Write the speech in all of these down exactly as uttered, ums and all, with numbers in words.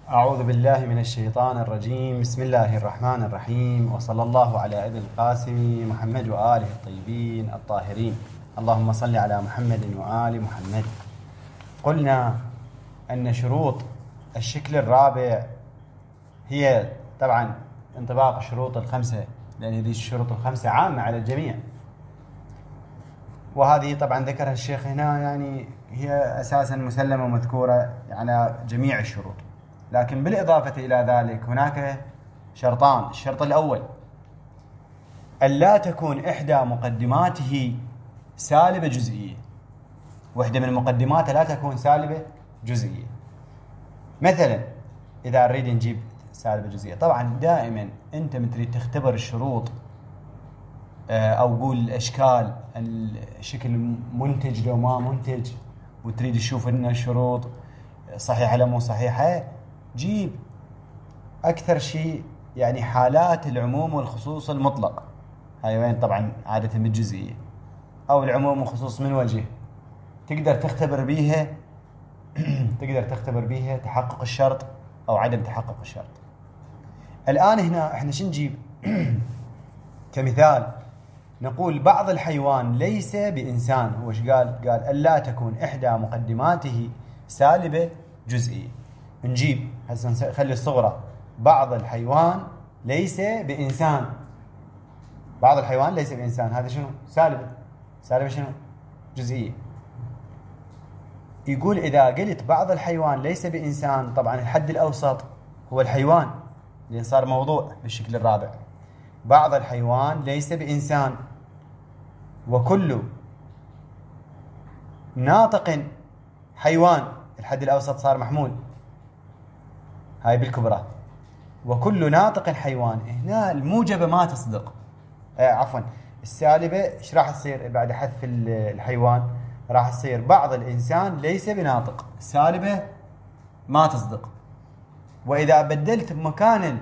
أعوذ بالله من الشيطان الرجيم. بسم الله الرحمن الرحيم، وصلى الله على ابن القاسم محمد وآله الطيبين الطاهرين. اللهم صل على محمد وآل محمد. قلنا أن شروط الشكل الرابع هي طبعا انطباق الشروط الخمسة، لأن هذه الشروط الخمسة عامة على الجميع، وهذه طبعا ذكرها الشيخ هنا، يعني هي أساسا مسلمة ومذكورة على جميع الشروط. لكن بالإضافة إلى ذلك هناك شرطان. الشرط الأول ألا تكون إحدى مقدماته سالبة جزئية، واحدة من مقدماته لا تكون سالبة جزئية. مثلا إذا نريد نجيب سالبة جزئية، طبعا دائما أنت من تريد تختبر الشروط أو قول الأشكال، الشكل منتج لو ما منتج، وتريد تشوف أن الشروط صحيحة لا مو صحيحة، جيب أكثر شيء يعني حالات العموم والخصوص المطلق. هاي وين طبعا عادة بالجزئية، أو العموم والخصوص من وجه تقدر تختبر بيها تقدر تختبر بيها تحقق الشرط أو عدم تحقق الشرط. الآن هنا احنا شو نجيب؟ كمثال نقول بعض الحيوان ليس بإنسان. هو ايش قال؟ قال ألا تكون إحدى مقدماته سالبة جزئية. نجيب هسه نخلي الصغرى بعض الحيوان ليس بإنسان. بعض الحيوان ليس بإنسان، هذا شنو؟ سالبة. سالبة شنو؟ جزئية. يقول إذا قلت بعض الحيوان ليس بإنسان، طبعا الحد الأوسط هو الحيوان، لأن صار موضوع بالشكل الرابع. بعض الحيوان ليس بإنسان، وكل ناطق حيوان، الحد الأوسط صار محمول، هاي بالكبرى. وكل ناطق حيوان، هنا الموجبة ما تصدق، آه عفوا السالبة ايش راح تصير بعد حذف الحيوان؟ راح تصير بعض الإنسان ليس بناطق، السالبة ما تصدق. وإذا بدلت بمكان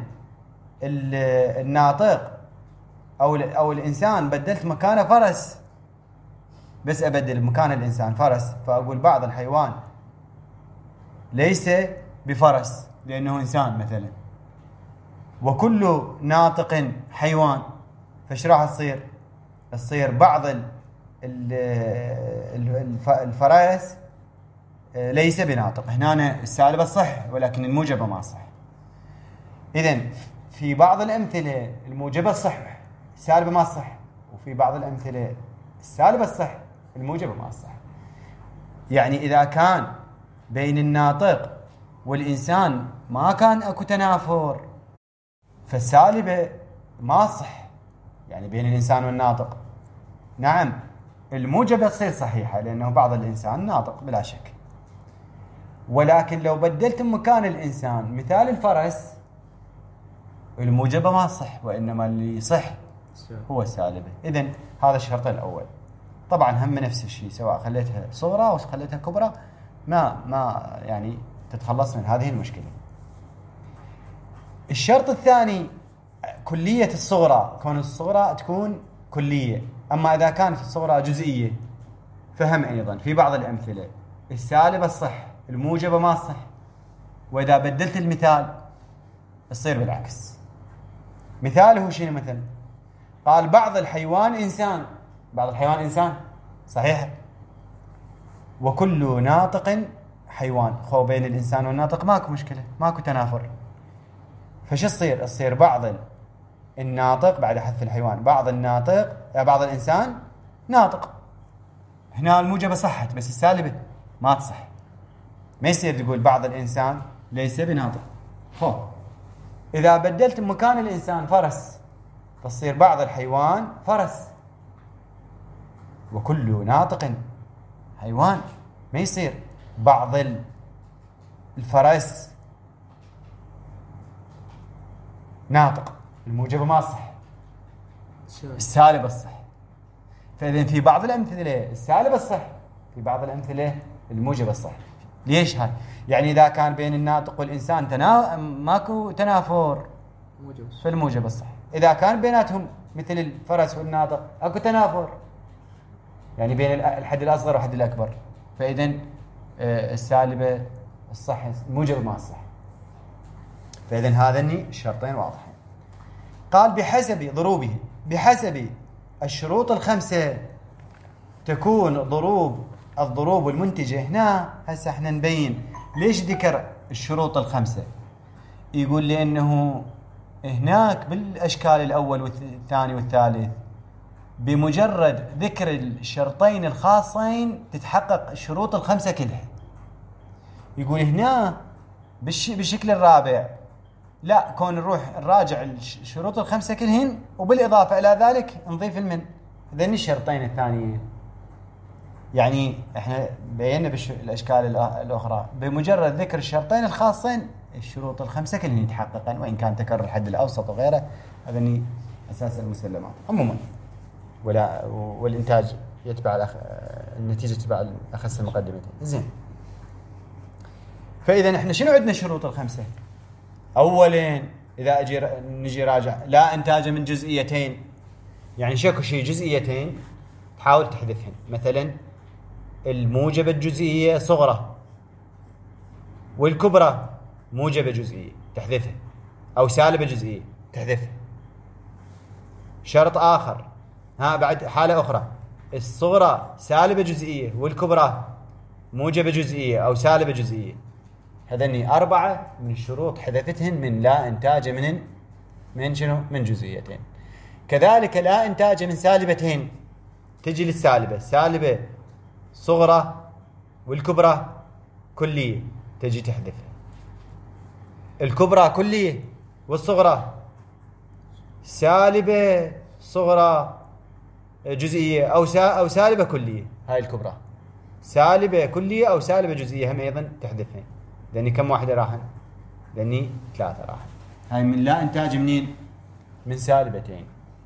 الناطق أو أو الإنسان، بدلت مكانه فرس، بس أبدل مكان الإنسان فرس، فأقول بعض الحيوان ليس بفرس لأنه إنسان مثلا. وكل ناطق حيوان، فايش راح تصير؟ تصير بعض الفرس ليس بناطق. هنا السالبة صح ولكن الموجبة ما صح. إذن في بعض الأمثلة الموجبة صح، السالبة ما صح، وفي بعض الأمثلة السالبة صح، الموجبة ما صح. يعني إذا كان بين الناطق والإنسان ما كان أكو تنافر، فالسالبة ما صح، يعني بين الإنسان والناطق. نعم الموجبة تصير صحيحة لأنه بعض الإنسان ناطق بلا شك. ولكن لو بدلت مكان الإنسان مثال الفرس، الموجبة ما صح، وإنما اللي صح هو السالبة. إذن هذا الشرط الأول. طبعا هم نفس الشيء، سواء خليتها صغرى أو خليتها كبرى، ما ما يعني تتخلص من هذه المشكلة. الشرط الثاني كلية الصغرى، كون الصغرى تكون كلية. أما إذا كانت الصغرى جزئية فهم أيضا في بعض الأمثلة السالبة الصح، الموجبة ما صح. وإذا بدلت المثال يصير بالعكس. مثاله شنو مثلا؟ قال بعض الحيوان إنسان. بعض الحيوان إنسان صحيح، وكل ناطق حيوان. خو بين الإنسان والناطق ماكو مشكلة، ماكو تنافر. فش يصير؟ يصير بعض الناطق بعد حذف الحيوان، بعض الناطق بعض الإنسان ناطق. هنا الموجبة صحت بس السالبة ما تصح. ما يصير تقول بعض الإنسان ليس بناطق. خو إذا بدلت مكان الإنسان فرس، تصير بعض الحيوان فرس، وكل ناطق حيوان. ما يصير بعض الفرس ناطق، الموجبة ما صح، السالبة الصح. فإذن في بعض الأمثلة السالبة الصح، في بعض الأمثلة الموجبة الصح. ليش هاي؟ يعني إذا كان بين الناطق والإنسان تنا... ماكو تنافر، فالموجبة الصح. إذا كان بيناتهم مثل الفرس والناطق أكو تنافر، يعني بين الحد الأصغر والحد الأكبر، فإذن السالبة الصح، الموجبة ما الصح. فإذن هذين الشرطين واضحين. قال بحسب ضروبه، بحسب الشروط الخمسة تكون ضروب الضروب المنتجة. هنا هسه احنا نبين ليش ذكر الشروط الخمسة. يقول لأنه هناك بالأشكال الأول والثاني والثالث بمجرد ذكر الشرطين الخاصين تتحقق الشروط الخمسة كلها. يقول هنا بالشكل الرابع لا، كون نروح نراجع الشروط الخمسة كلهن، وبالإضافة إلى ذلك نضيف المن ذني الشرطين الثانيين. يعني احنا بينا بالاشكال الاخرى بمجرد ذكر الشرطين الخاصين الشروط الخمسه كلهن يتحققن، وان كان تكرر الحد الاوسط وغيره هذني اساس المسلمات عموما. ولا والانتاج يتبع الأخ... النتيجه تتبع اخس المقدمتين. زين، فاذا احنا شنو عندنا الشروط الخمسه؟ اولا اذا اجي نجي راجع لا انتاج من جزئيتين، يعني شكو شيء جزئيتين تحاول تحذفهن. مثلا الموجبة الجزئية صغرى والكبرى موجبة جزئية تحذفها، أو سالبة جزئية تحذفها. شرط آخر، ها بعد حالة أخرى، الصغرى سالبة جزئية والكبرى موجبة جزئية أو سالبة جزئية. هذني أربعة من الشروط حذفتهن من لا إنتاج من من شنو؟ من جزئيتين. كذلك لا إنتاج من سالبتين، تجي للسالبة سالبة صغرى والكبرى كلية تجي تحذفها. الكبرى كلية والصغرى سالبة صغرى جزئية أو أو سالبة كلية. هاي الكبرى سالبة كلية أو سالبة جزئية هم أيضا تحذفها. لأني كم واحدة راحن؟ لأني ثلاثة راحن. هاي من لا إنتاج منين؟ من سالبتين.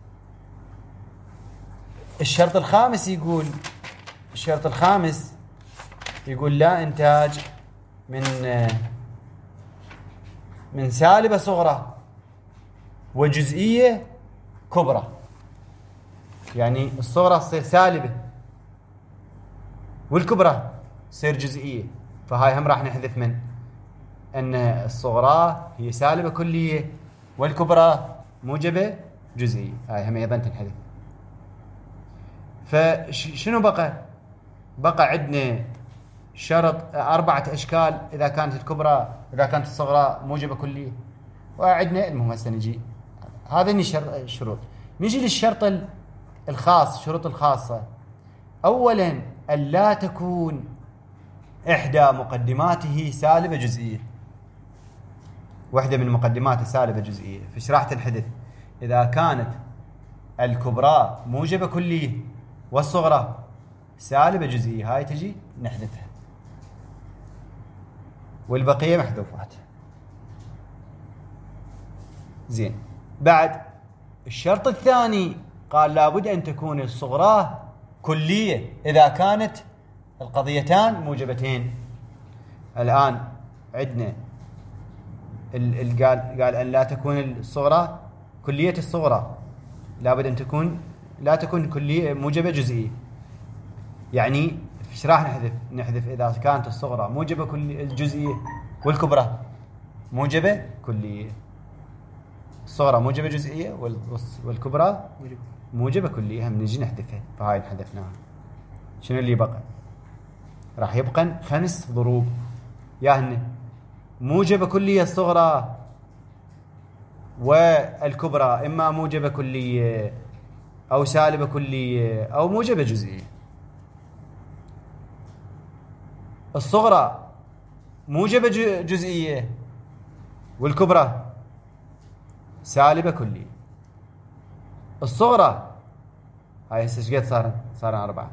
الشرط الخامس يقول الشرط الخامس يقول لا إنتاج من من سالبة صغرى وجزئية كبرى. يعني الصغرى تصير سالبة والكبرى تصير جزئية، فهاي هم راح نحذف من أن الصغرى هي سالبة كلية والكبرى موجبة جزئية. هاي هم أيضا تنحذف. فشنو بقى؟ بقى عندنا شرط أربعة أشكال إذا كانت الكبرى إذا كانت الصغرى موجبة كلية. وعندنا المهم هسه نجي هذا الشروط. نجي للشرط الخاص، الشروط الخاصة. أولا ألا تكون إحدى مقدماته سالبة جزئية. واحدة من مقدماته سالبة جزئية، فايش راح تنحذف؟ إذا كانت الكبرى موجبة كلية والصغرى سالبة جزئية هاي تجي نحذفها، والبقية محذوفات. زين، بعد الشرط الثاني قال لابد أن تكون الصغرى كلية إذا كانت القضيتان موجبتين. الآن عندنا ال قال قال أن لا تكون الصغرى كلية الصغرى، لابد أن تكون لا تكون كلية موجبة جزئية. يعني ايش راح نحذف؟ نحذف إذا كانت الصغرى موجبة كلية الجزئية والكبرى موجبة كلية. الصغرى موجبة جزئية والكبرى موجبة كلية هم نجي نحذفها، فهاي نحذفناها. شنو اللي بقى؟ راح يبقى خمس ضروب ياهن موجبة كلية الصغرى والكبرى، إما موجبة كلية أو سالبة كلية أو موجبة جزئية. الصغرى موجبة جزئية والكبرى سالبة كلية. الصغرى هاي هسه ايش قد صار؟ صار أربعة.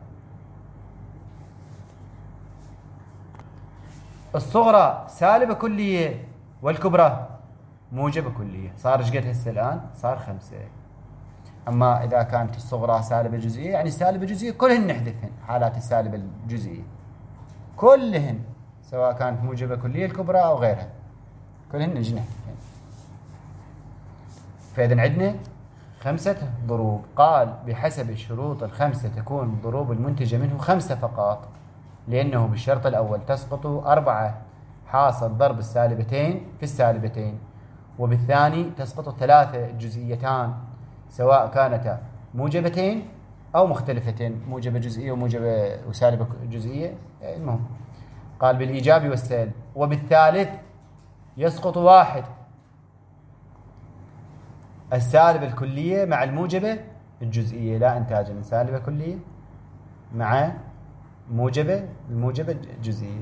الصغرى سالبة كلية والكبرى موجبة كلية، صار ايش قد هسه الآن؟ صار خمسة. أما إذا كانت الصغرى سالبة جزئية يعني سالبة جزئية كلهن نحذفهن. حالات السالبة الجزئية كلهن سواء كانت موجبة كلية الكبرى أو غيرها كلهن نجي نحذفهن. فإذن عندنا خمسة ضروب. قال بحسب الشروط الخمسة تكون الضروب المنتجة منه خمسة فقط، لأنه بالشرط الأول تسقط أربعة حاصل ضرب السالبتين في السالبتين، وبالثاني تسقط الثلاثة جزئيتان سواء كانتا موجبتين أو مختلفتين، موجبة جزئية وموجبة وسالبة جزئية. المهم قال بالإيجاب والسلب. وبالثالث يسقط واحد، السالبة الكلية مع الموجبة الجزئية، لا إنتاج من سالبة كلية مع موجبة الموجبة الجزئية.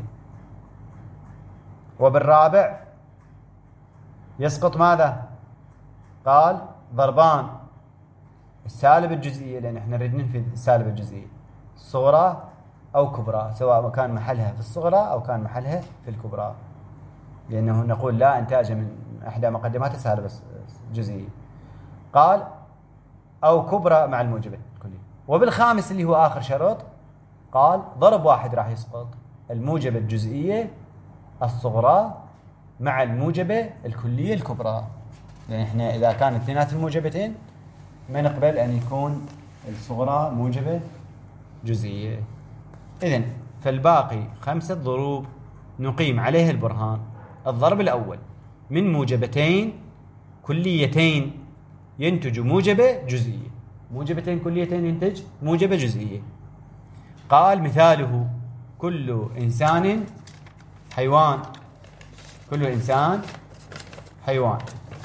وبالرابع يسقط ماذا؟ قال ضربان السالبة الجزئية، لأن احنا نريد ننفذ السالبة الجزئية صغرى أو كبرى، سواء كان محلها في الصغرى أو كان محلها في الكبرى، لأنه نقول لا إنتاج من إحدى مقدمات السالبة الجزئية. قال أو كبرى مع الموجبة الكلية. وبالخامس اللي هو آخر شرط قال ضرب واحد راح يسقط الموجبة الجزئية الصغرى مع الموجبة الكلية الكبرى، يعني احنا إذا كانت اثنينات الموجبتين ما نقبل أن يكون الصغرى موجبة جزئية. إذن فالباقي خمسة ضروب نقيم عليه البرهان. الضرب الأول من موجبتين كليتين ينتج موجبة جزئية، موجبتين كليتين ينتج موجبة جزئية. قال مثاله كل إنسان حيوان، كل إنسان حيوان،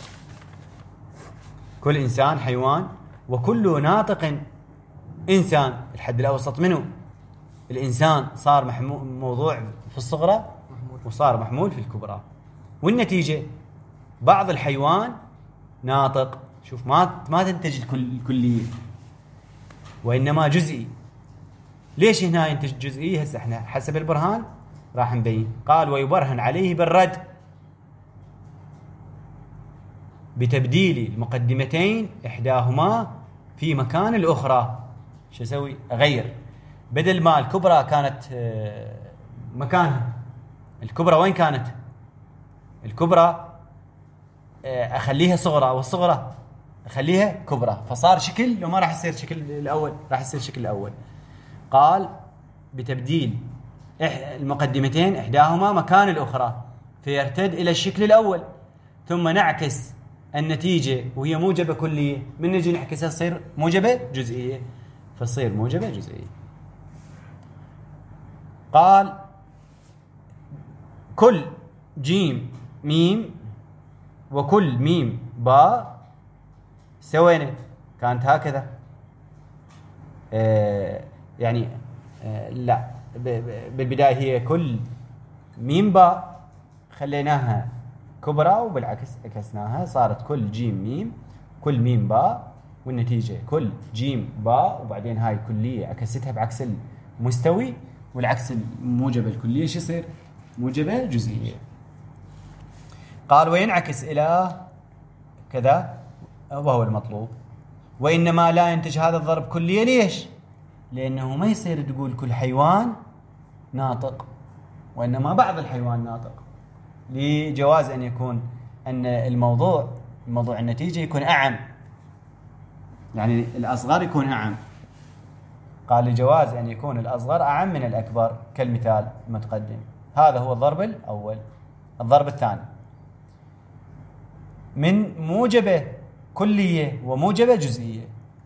كل إنسان حيوان، وكل ناطق إنسان. الحد الأوسط منه الإنسان صار محمول موضوع في الصغرى وصار محمول في الكبرى، والنتيجة بعض الحيوان ناطق. شوف ما ما تنتج الكلية وإنما جزئي. ليش هنا ينتج جزئي؟ هسه احنا حسب البرهان راح نبين. قال ويبرهن عليه بالرد بتبديل المقدمتين إحداهما في مكان الأخرى. شو أسوي؟ أغير، بدل ما الكبرى كانت مكانها، الكبرى وين كانت؟ الكبرى أخليها صغرى والصغرى أخليها كبرى، فصار شكل لو ما راح يصير شكل الأول، راح يصير شكل الأول. قال بتبديل المقدمتين إحداهما مكان الأخرى فيرتد إلى الشكل الأول، ثم نعكس النتيجة وهي موجبة كلية، من نجي نعكسها تصير موجبة جزئية، فتصير موجبة جزئية. قال كل جيم ميم وكل ميم باء سوينا كانت هكذا. آه يعني آه لا بالبداية هي كل ميم باء خليناها كبرى، وبالعكس عكسناها صارت كل جيم ميم كل ميم باء، والنتيجة كل جيم باء، وبعدين هاي كلية عكستها بعكس المستوي، والعكس الموجبة الكلية شو يصير؟ موجبة جزئية. قال وينعكس إلى كذا وهو المطلوب. وإنما لا ينتج هذا الضرب كلية. ليش؟ لأنه ما يصير تقول كل حيوان ناطق، وإنما بعض الحيوان ناطق، لجواز أن يكون أن الموضوع موضوع النتيجة يكون أعم، يعني الأصغر يكون أعم. قال لجواز أن يكون الأصغر أعم من الأكبر كالمثال المتقدم. هذا هو الضرب الأول. الضرب الثاني من موجبة كلية وموجبة جزئية.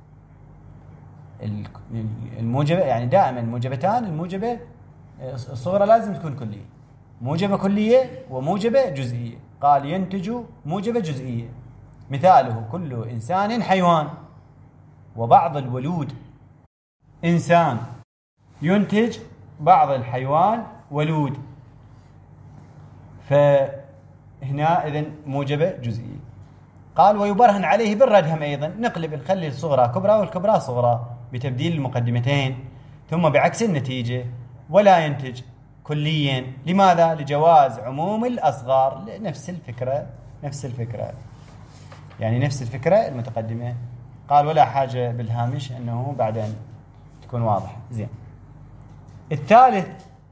الموجبة يعني دائما الموجبتان، الموجبة الصغرى لازم تكون كلية، موجبة كلية وموجبة جزئية. قال ينتج موجبة جزئية. مثاله كل إنسان حيوان، وبعض الولود إنسان ينتج بعض الحيوان ولود، فهنا إذن موجبة جزئية. قال ويبرهن عليه بالردهم أيضا، نقلب نخلي الصغرى كبرى والكبرى صغرى بتبديل المقدمتين ثم بعكس النتيجة، ولا ينتج كليا. لماذا؟ لجواز عموم الأصغار. نفس الفكرة نفس الفكرة يعني نفس الفكرة المتقدمة. قال ولا حاجة بالهامش أنه بعدين تكون واضح. زين. الثالث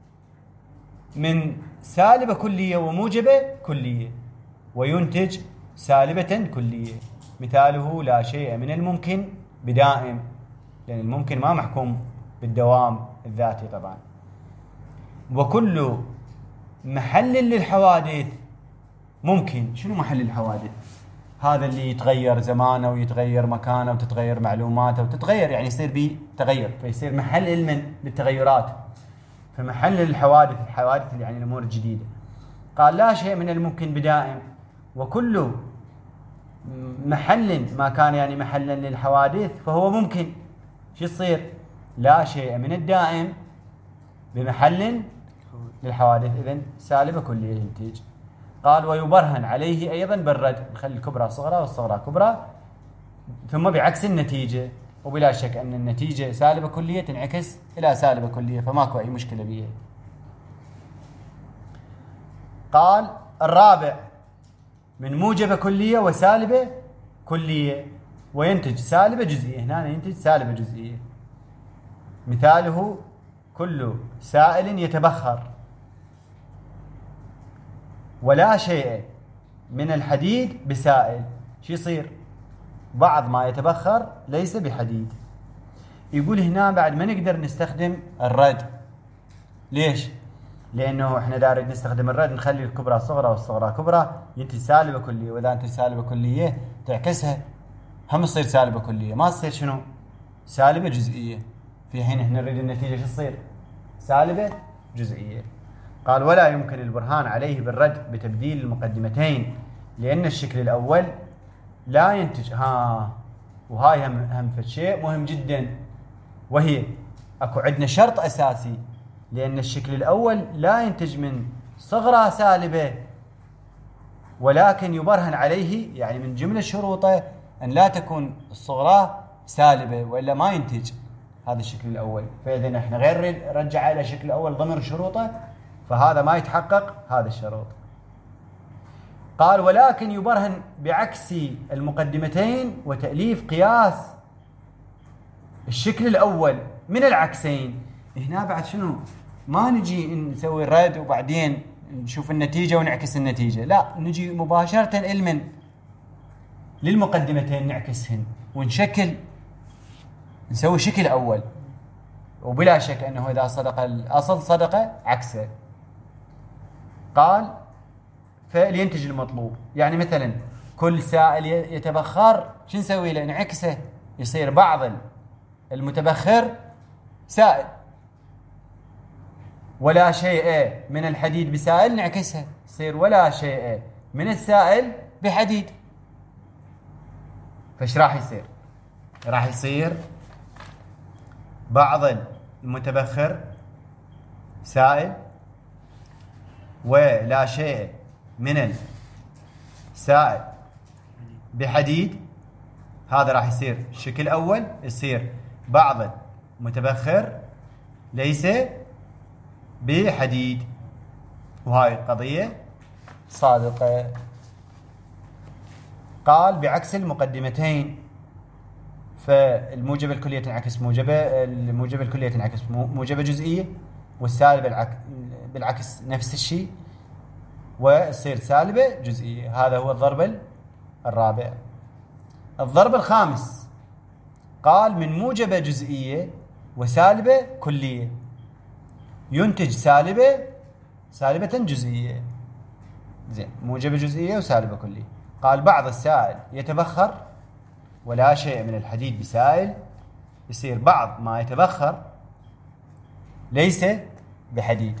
من سالبة كلية وموجبة كلية، وينتج سالبة كلية. مثاله لا شيء من الممكن بدائم، لأن الممكن ما محكوم بالدوام الذاتي طبعا. وكل محل للحوادث ممكن شنو محل الحوادث؟ هذا اللي يتغير زمانه ويتغير مكانه وتتغير معلوماته وتتغير، يعني يصير به تغير، فيصير محل علم للتغيرات. فمحل الحوادث، الحوادث يعني الأمور الجديدة. قال لا شيء من الممكن بدائم، وكل محل ما كان يعني محلا للحوادث فهو ممكن. شو يصير؟ لا شيء من الدائم بمحل للحوادث، إذن سالبة كلية ينتج. قال ويبرهن عليه أيضا بالرد، نخلي الكبرى صغرى والصغرى كبرى، ثم بعكس النتيجة. وبلا شك أن النتيجة سالبة كلية تنعكس إلى سالبة كلية، فماكو أي مشكلة بيه. قال الرابع من موجبة كلية وسالبة كلية، وينتج سالبة جزئية. هنا ينتج سالبة جزئية. مثاله كل سائل يتبخر، ولا شيء من الحديد بسائل. شو يصير؟ بعض ما يتبخر ليس بحديد. يقول هنا بعد ما نقدر نستخدم الرد. ليش؟ لأنه احنا دارين نستخدم الرد، نخلي الكبرى صغرى والصغرى كبرى، ينتج سالبة كلية. وإذا أنت سالبة كلية تعكسها، هم تصير سالبة كلية، ما تصير شنو؟ سالبة جزئية. في حين احنا نريد النتيجة شو تصير؟ سالبة جزئية. قال ولا يمكن البرهان عليه بالرد بتبديل المقدمتين، لأن الشكل الأول لا ينتج. ها وهاي هم هم في شيء مهم جدا، وهي اكو عندنا شرط أساسي، لأن الشكل الأول لا ينتج من صغرى سالبة، ولكن يبرهن عليه، يعني من جملة شروطه أن لا تكون الصغرى سالبة، وإلا ما ينتج هذا الشكل الأول. فإذا احنا غير رجع إلى الشكل الأول ضمن شروطه، فهذا ما يتحقق هذا الشروط. قال ولكن يبرهن بعكس المقدمتين وتأليف قياس الشكل الأول من العكسين. هنا بعد شنو؟ ما نجي نسوي رد وبعدين نشوف النتيجة ونعكس النتيجة، لا، نجي مباشرة علما للمقدمتين نعكسهن ونشكل، نسوي شكل أول. وبلا شك أنه إذا صدق الأصل صدق عكسه. قال فلينتج المطلوب. يعني مثلا كل سائل يتبخر، شو نسوي له؟ نعكسه، يصير بعض المتبخر سائل. ولا شيء من الحديد بسائل، نعكسها، يصير ولا شيء من السائل بحديد. فايش راح يصير؟ راح يصير بعض المتبخر سائل، ولا شيء من السائل بحديد. هذا راح يصير الشكل أول، يصير بعض المتبخر ليس بحديد، وهاي القضية صادقة. قال بعكس المقدمتين، فالموجبة الكلية تنعكس موجبة، الموجبة الكلية تنعكس موجبة جزئية، والسالبة بالعكس نفس الشيء، ويصير سالبة جزئية. هذا هو الضرب الرابع. الضرب الخامس قال من موجبة جزئية وسالبة كلية ينتج سالبة سالبة جزئية. زين، موجبة جزئية وسالبة كلية. قال بعض السائل يتبخر، ولا شيء من الحديد بسائل، يصير بعض ما يتبخر ليس بحديد.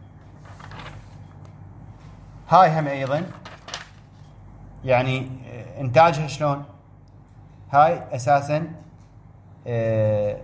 هاي هم أيضا يعني إنتاجها شلون؟ هاي أساسا اه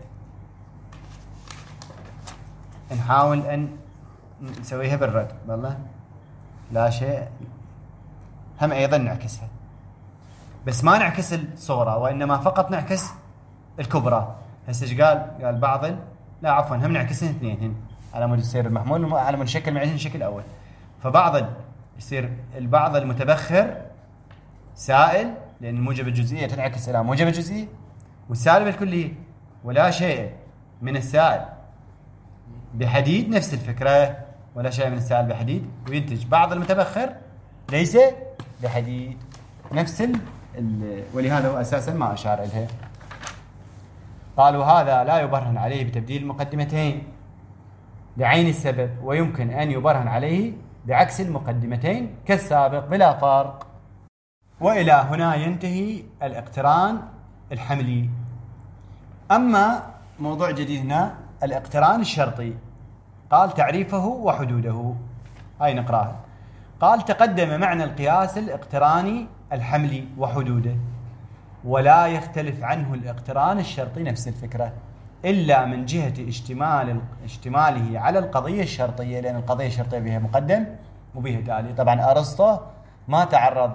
نحاول أن نسويها بالرد. والله لا شيء هم أيضا نعكسها، بس ما نعكس الصغرى، وإنما فقط نعكس الكبرى. هسه ايش قال؟ قال بعض لا عفوا هم نعكسين اثنين هن على مود يصير المحمول على مود نشكل معين شكل أول. فبعض يصير البعض المتبخر سائل، لأن الموجبة الجزئية تنعكس إلى موجبة جزئية، والسالبة الكلية ولا شيء من السائل بحديد، نفس الفكرة، ولا شيء من السائل بحديد، وينتج بعض المتبخر ليس بحديد، نفس ال ال ولهذا هو أساسا ما أشار إليها. قالوا هذا لا يبرهن عليه بتبديل المقدمتين لعين السبب، ويمكن أن يبرهن عليه بعكس المقدمتين كالسابق بلا فرق. وإلى هنا ينتهي الاقتران الحملي. أما موضوع جديد هنا الاقتران الشرطي. قال تعريفه وحدوده. هاي نقراها. قال تقدم معنى القياس الاقتراني الحملي وحدوده، ولا يختلف عنه الاقتران الشرطي نفس الفكرة إلا من جهة اشتمال اشتماله على القضية الشرطية، لأن القضية الشرطية بها مقدم وبها تالي. طبعا أرسطو ما تعرض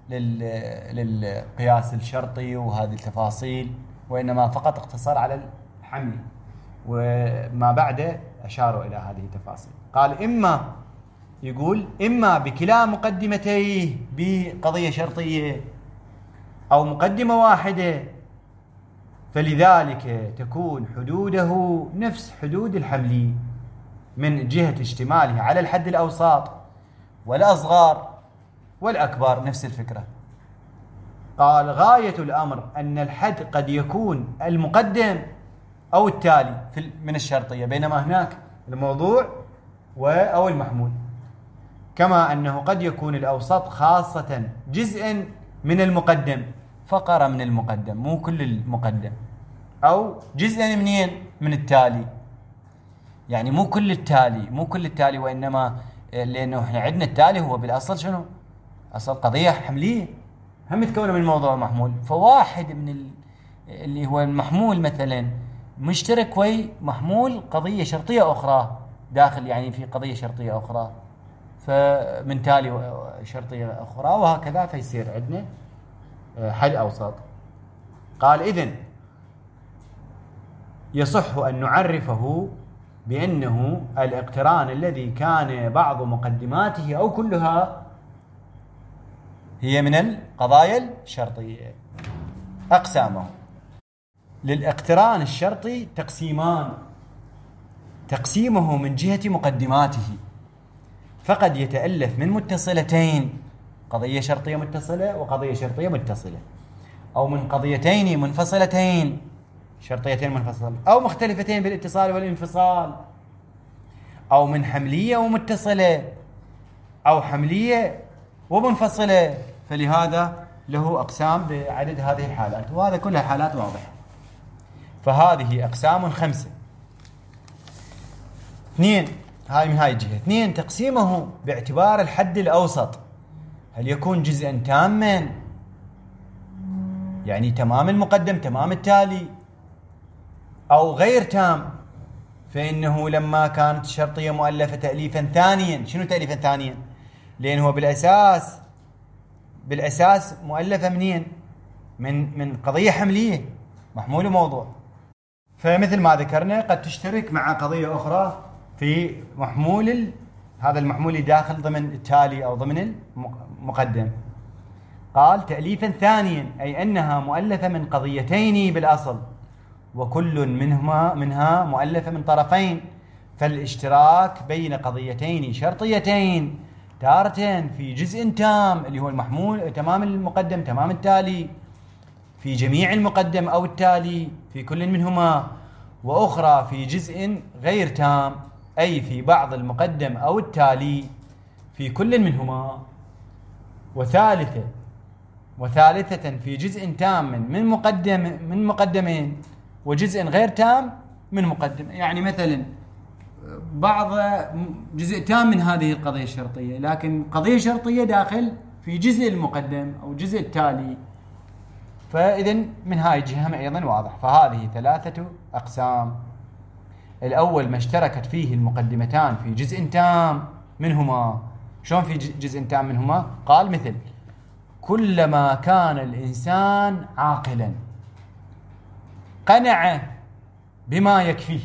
للقياس الشرطي وهذه التفاصيل، وإنما فقط اقتصر على الحمل، وما بعده أشاروا إلى هذه التفاصيل. قال إما يقول إما بكلا مقدمتيه بقضية شرطية أو مقدمة واحدة، فلذلك تكون حدوده نفس حدود الحمل من جهة اشتماله على الحد الأوسط والأصغر والأكبر نفس الفكرة. قال غاية الأمر أن الحد قد يكون المقدم أو التالي من الشرطية، بينما هناك الموضوع أو المحمول، كما أنه قد يكون الأوسط خاصة جزءا من المقدم، فقرة من المقدم مو كل المقدم، أو جزءا منين من التالي، يعني مو كل التالي مو كل التالي وإنما لأنه إحنا عندنا التالي هو بالأصل شنو؟ أصل قضية حملية هم متكونة من موضوع محمول، فواحد من ال... اللي هو المحمول مثلا مشترك وي محمول قضية شرطية أخرى داخل، يعني في قضية شرطية أخرى فمن تالي شرطية أخرى وهكذا، فيصير عندنا حد أوسط. قال إذن يصح أن نعرفه بأنه الاقتران الذي كان بعض مقدماته أو كلها هي من القضايا الشرطية. أقسامه للاقتران الشرطي تقسيمان: تقسيمه من جهة مقدماته، فقد يتألف من متصلتين، قضية شرطية متصلة وقضية شرطية متصلة، أو من قضيتين منفصلتين، شرطيتين منفصلة، أو مختلفتين بالاتصال والانفصال، أو من حملية ومتصلة، أو حملية ومنفصلة. فلهذا له أقسام بعدد هذه الحالات، وهذا كلها حالات واضحة. فهذه أقسام خمسة. اثنين، هاي من هاي الجهة. اثنين، تقسيمه باعتبار الحد الأوسط، هل يكون جزءا تاما، يعني تمام المقدم تمام التالي، أو غير تام، فإنه لما كانت الشرطية مؤلفة تأليفا ثانيا. شنو تأليفا ثانيا؟ لأنه بالأساس بالأساس مؤلفة منين؟ من من قضية حملية، محمول موضوع. فمثل ما ذكرنا قد تشترك مع قضية أخرى في محمول، هذا المحمول داخل ضمن التالي أو ضمن المقدم. قال تأليفا ثانيا أي أنها مؤلفة من قضيتين بالأصل، وكل منهما منها مؤلفة من طرفين، فالاشتراك بين قضيتين شرطيتين تارة في جزء تام اللي هو المحمول تمام المقدم تمام التالي في جميع المقدم أو التالي في كل منهما، وأخرى في جزء غير تام أي في بعض المقدم أو التالي في كل منهما، وثالثة وثالثة في جزء تام من مقدم من مقدمين وجزء غير تام من مقدم. يعني مثلا بعض جزء تام من هذه القضية الشرطية، لكن قضية شرطية داخل في جزء المقدم أو جزء التالي، فإذن من هاي الجهة أيضا واضح. فهذه ثلاثة أقسام. الأول ما اشتركت فيه المقدمتان في جزء تام منهما. شلون في جزء تام منهما؟ قال مثل كلما كان الإنسان عاقلا قنع بما يكفيه،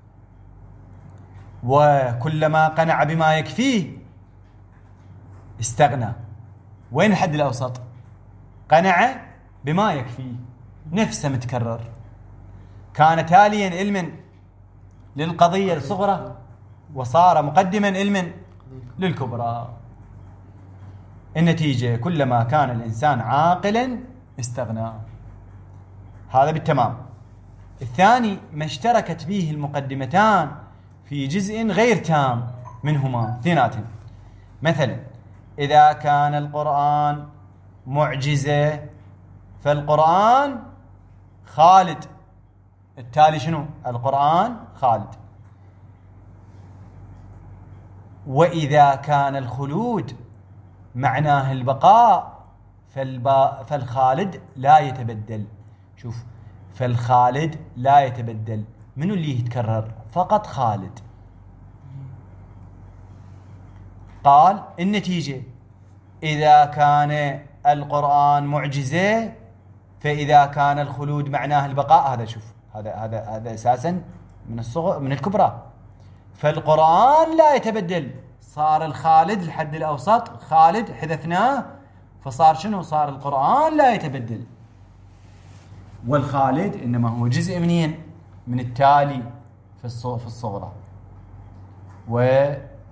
وكلما قنع بما يكفيه استغنى. وين الحد الأوسط؟ قنع بما يكفيه، نفسه متكرر، كان تاليا علما للقضية الصغرى وصار مقدما علما للكبرى. النتيجة كلما كان الإنسان عاقلا استغنى. هذا بالتمام. الثاني ما اشتركت فيه المقدمتان في جزء غير تام منهما اثنيناتهم، مثلا إذا كان القرآن معجزة فالقرآن خالد، التالي شنو؟ القرآن خالد. وإذا كان الخلود معناه البقاء فالبا فالخالد لا يتبدل. شوف، فالخالد لا يتبدل، منو اللي يتكرر؟ فقط خالد. قال النتيجة إذا كان القرآن معجزة فإذا كان الخلود معناه البقاء. هذا شوف، هذا هذا هذا أساسا من الصغر من الكبرى. فالقرآن لا يتبدل، صار الخالد الحد الأوسط، خالد حذفناه فصار شنو؟ صار القرآن لا يتبدل. والخالد إنما هو جزء منين؟ من التالي في في الصغرى. و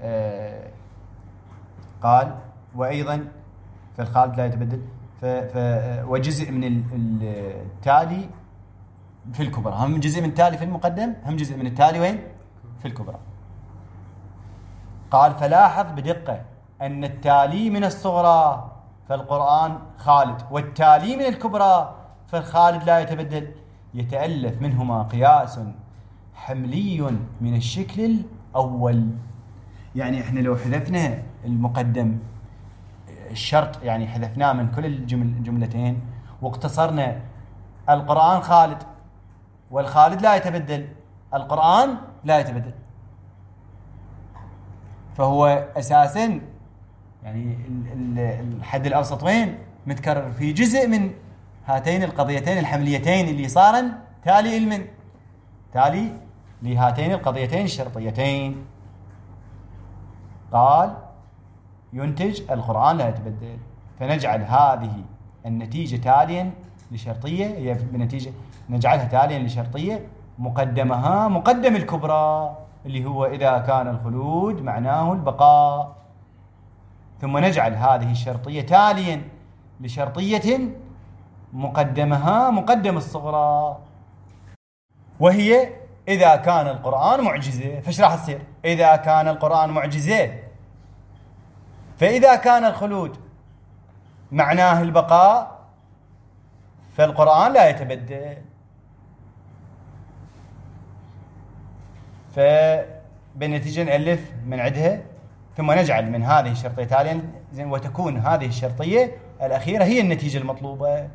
قال وأيضا فالخالد لا يتبدل ف وجزء من التالي في الكبرى. هم جزء من التالي في المقدم، هم جزء من التالي وين؟ في الكبرى. قال فلاحظ بدقة أن التالي من الصغرى فالقرآن خالد، والتالي من الكبرى فالخالد لا يتبدل، يتألف منهما قياس حملي من الشكل الأول. يعني احنا لو حذفنا المقدم الشرط، يعني حذفناه من كل الجملتين واقتصرنا القرآن خالد والخالد لا يتبدل، القرآن لا يتبدل، فهو أساسا يعني الحد الأوسط وين؟ متكرر في جزء من هاتين القضيتين الحمليتين اللي صارن تالي المن تالي لهاتين القضيتين الشرطيتين. قال ينتج القرآن لا يتبدل، فنجعل هذه النتيجة تاليا لشرطية، هي بنتيجة نجعلها تاليا لشرطية مقدمها مقدم الكبرى اللي هو إذا كان الخلود معناه البقاء، ثم نجعل هذه الشرطية تاليا لشرطية مقدمها مقدم الصغرى، وهي إذا كان القرآن معجزة. فايش راح تصير؟ إذا كان القرآن معجزة فإذا كان الخلود معناه البقاء فالقرآن لا يتبدل. فبالنتيجة نألف من عدها ثم نجعل من هذه الشرطية تاليا، وتكون هذه الشرطية الأخيرة هي النتيجة المطلوبة.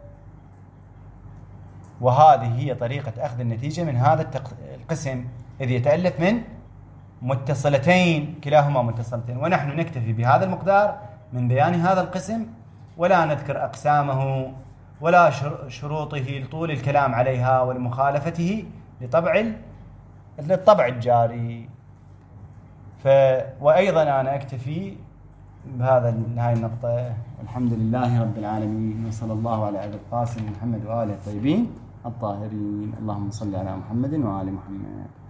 وهذه هي طريقة أخذ النتيجة من هذا القسم، إذ يتألف من متصلتين كلاهما متصلتين. ونحن نكتفي بهذا المقدار من بيان هذا القسم، ولا نذكر أقسامه ولا شروطه لطول الكلام عليها ولمخالفته لطبع للطبع الجاري. ف وأيضا أنا أكتفي بهذا هاي النقطة. الحمد لله رب العالمين، وصلى الله على أبي القاسم محمد وآله الطيبين الطاهرين. اللهم صل على محمد وآل محمد.